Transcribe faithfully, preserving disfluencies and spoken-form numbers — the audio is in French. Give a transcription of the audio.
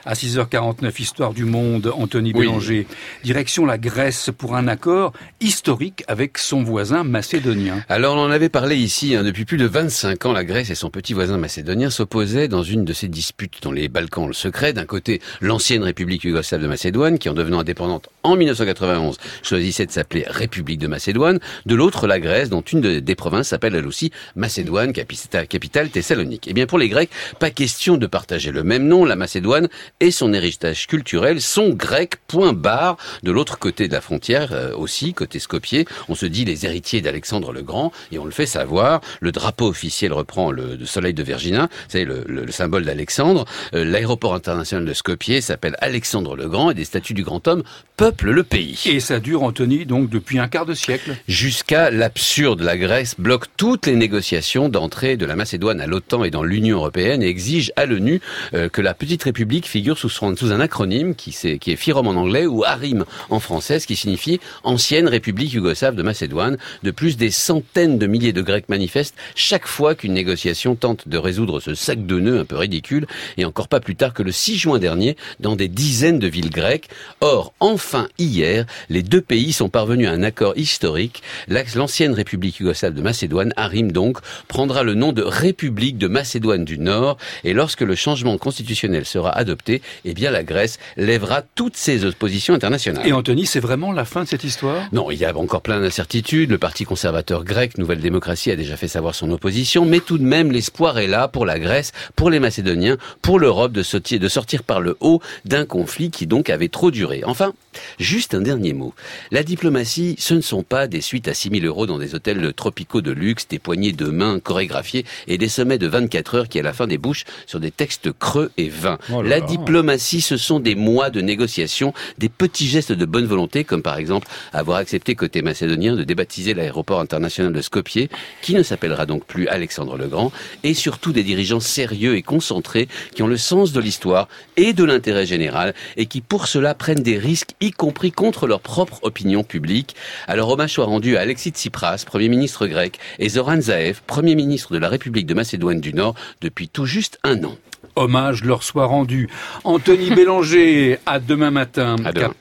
À six heures quarante-neuf, Histoire du monde, Anthony Bélanger. Oui. Direction la Grèce pour un accord historique avec son voisin macédonien. Alors, on en avait parlé ici, hein, depuis plus de vingt-cinq ans, la Grèce et son petit voisin macédonien s'opposaient dans une de ces disputes dans les Balkans le secret. D'un côté, l'ancienne République yougoslave de Macédoine, qui en devenant indépendante en mille neuf cent quatre-vingt-onze, choisissait de s'appeler République de Macédoine. De l'autre, la Grèce, dont une des provinces s'appelle elle aussi Macédoine, capitale Thessalonique. Eh bien, pour les Grecs, pas question de partager le même nom. La Macédoine et son héritage culturel sont grecs, point barre. De l'autre côté de la frontière, euh, aussi, côté Skopje, on se dit les héritiers d'Alexandre le Grand, et on le fait savoir. Le drapeau officiel reprend le, le soleil de Vergina, vous savez, le, le, le symbole d'Alexandre. Euh, l'aéroport international de Skopje s'appelle Alexandre le Grand, et des statues du grand homme peuplent le pays. Et ça dure, Anthony, donc depuis un quart de siècle. Jusqu'à l'absurde. La Grèce bloque toutes les négociations d'entrée de la Macédoine à l'OTAN et dans l'Union européenne et exige à l'ONU euh, que la petite république figure sous, sous un acronyme qui, qui est FYROM en anglais ou ARIM en français, ce qui signifie Ancienne République yougoslave de Macédoine. De plus, des centaines de milliers de Grecs manifestent chaque fois qu'une négociation tente de résoudre ce sac de nœuds un peu ridicule, et encore pas plus tard que le six juin dernier dans des dizaines de villes grecques. Or, enfin hier, les deux pays sont parvenus à un accord historique. L'ancienne République yougoslave de Macédoine, ARIM donc, prendra le nom de République de Macédoine du Nord, et lorsque le changement constitutionnel sera adopté, eh bien la Grèce lèvera toutes ses oppositions internationales. Et Anthony, c'est vraiment la fin de cette histoire ? Non, il y a encore plein d'incertitudes. Le parti conservateur grec Nouvelle Démocratie a déjà fait savoir son opposition, mais tout de même l'espoir est là pour la Grèce, pour les Macédoniens, pour l'Europe de sortir, de sortir par le haut d'un conflit qui donc avait trop duré. Enfin, juste un dernier mot. La diplomatie, ce ne sont pas des suites à six mille euros dans des hôtels tropicaux de luxe, des poignées de main chorégraphiées et des sommets de vingt-quatre heures qui à la fin débouchent sur des textes creux et vains. Oh la là. Diplomatie, ce sont des mois de négociations, des petits gestes de bonne volonté, comme par exemple avoir accepté côté macédonien de débaptiser l'aéroport international de Skopje, qui ne s'appellera donc plus Alexandre le Grand, et surtout des dirigeants sérieux et concentrés qui ont le sens de l'histoire et de l'intérêt général et qui pour cela prennent des risques, y compris contre leur propre opinion publique. Alors hommage soit rendu à Alexis Tsipras, Premier ministre grec, et Zoran Zaev, Premier ministre de la République de Macédoine du Nord, depuis tout juste un an. Hommage leur soit rendu. Anthony Bélanger, à demain matin. À demain.